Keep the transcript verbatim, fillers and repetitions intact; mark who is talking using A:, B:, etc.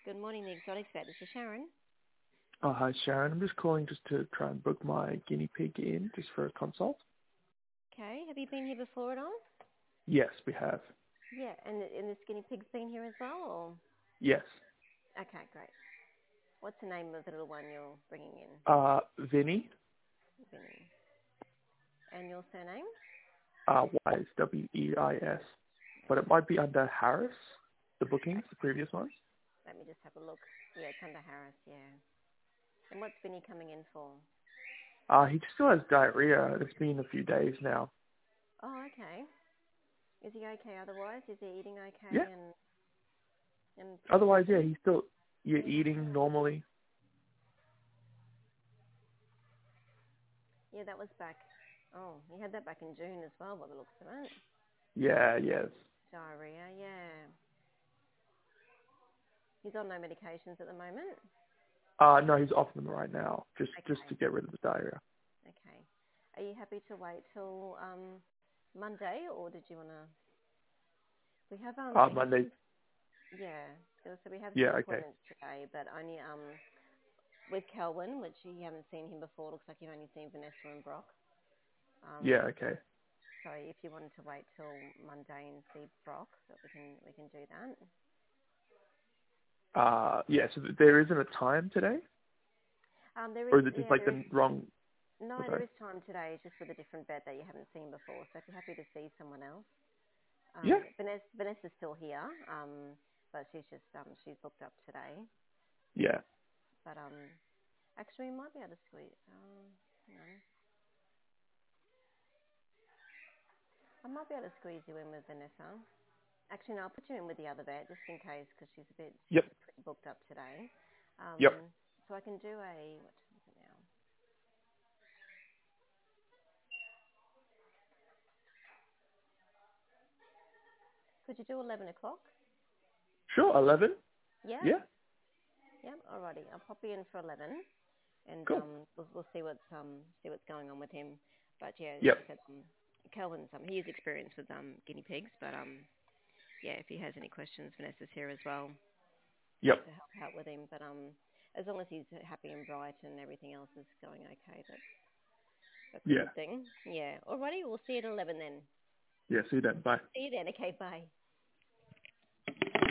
A: Good morning, the Exotics Vet. This is Sharon.
B: Oh, hi, Sharon. I'm just calling just to try and book my guinea pig in just for a consult.
A: Okay, have you been here before at all?
B: Yes, we have.
A: Yeah, and, and this guinea pig's been here as well? Or?
B: Yes.
A: Okay, great. What's the name of the little one you're bringing in?
B: Uh, Vinny.
A: Vinny. And your surname?
B: Uh, Y S W E I S. But it might be under Harris, the bookings,
A: Okay,
B: the previous ones.
A: let me just have a look. Yeah, it's under Harris, yeah. And what's Vinny coming in for?
B: Uh, he still has diarrhea. It's been a few days now.
A: Oh, okay. Is he okay otherwise? Is he eating okay
B: Yeah.
A: and, and pretty
B: Otherwise, yeah,
A: happy?
B: he's still yeah, eating normally.
A: Yeah, that was back. Oh, he had that back in June as well, by the looks of it.
B: Yeah, yes.
A: Diarrhea, yeah. He's on no medications at the moment?
B: Uh, no, he's off them right now, just just
A: Okay,
B: to get rid of the diarrhea.
A: okay. Are you happy to wait till um, Monday, or did you want to... We have, um,
B: Uh,
A: we have
B: Monday.
A: some, yeah, so so we have some
B: Yeah, okay.
A: appointments today, but only um, with Kelvin, which you haven't seen him before. Looks like you've only seen Vanessa and Brock. Um,
B: Yeah, okay.
A: so if you wanted to wait till Monday and see Brock, that we can we can do that.
B: Uh, yeah, so there isn't a time today?
A: Um, there
B: Or
A: is,
B: is it just
A: yeah,
B: like
A: there is.
B: the wrong...
A: No,
B: Oh,
A: there
B: sorry.
A: is time today. It's just with a different vet that you haven't seen before. So if you're happy to see someone else,
B: Yeah.
A: um, Vanessa, Vanessa's still here, um, but she's just um, she's booked up today.
B: Yeah.
A: But um, actually, we might be able to squeeze. Um, hang on. I might be able to squeeze you in with Vanessa. Actually, no, I'll put you in with the other vet just in case because she's a bit she's
B: Yep.
A: pretty booked up today.
B: Yep.
A: Um, so I can do a what time is it now? Could you do eleven o'clock?
B: Sure. eleven?
A: Yeah.
B: Yeah.
A: Yeah. Alrighty, I'll pop you in for eleven, and
B: Cool.
A: um, we'll, we'll see what's um see what's going on with him. But yeah, as
B: Yep.
A: I said, um, Kelvin's um he is experienced with um guinea pigs, but um yeah, if he has any questions, Vanessa's here as well
B: Yep.
A: to help out with him. But um as long as he's happy and bright and everything else is going okay, that's that's a
B: Yeah.
A: good thing. Yeah. Alrighty, we'll see you at eleven then.
B: Yeah. See you then. Bye.
A: See you then. Okay. Bye.